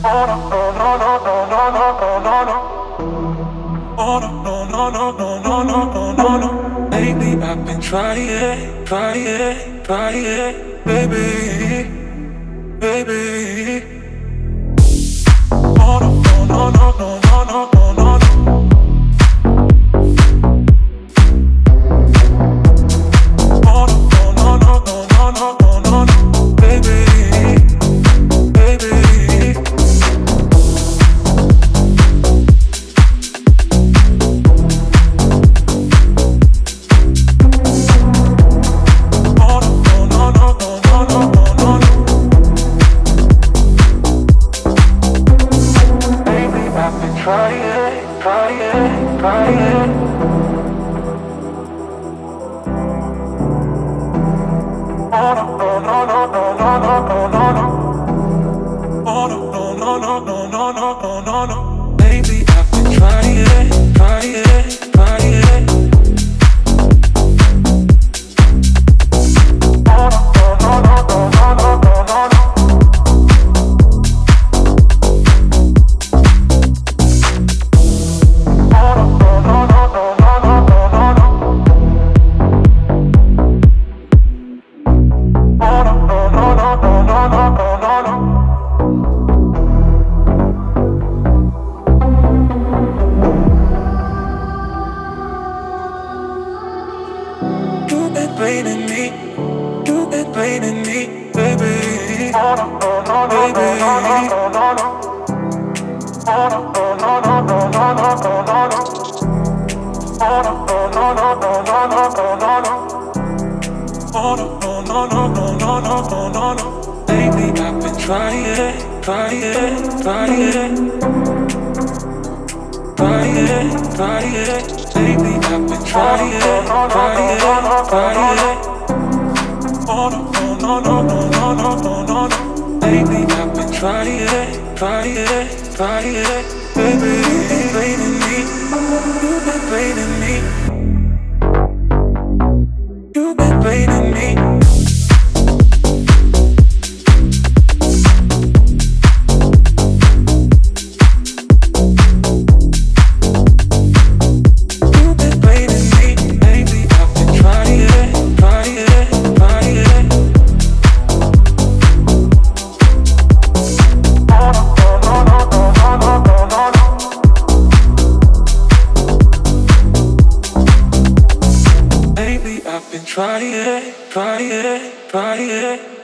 Oh no no no no no no no no no. Oh no no no no no no no no no. Lately I've been trying, baby, baby. Oh no no no no no no no no no. Oh no no no no no no no no no, baby, baby. Trying.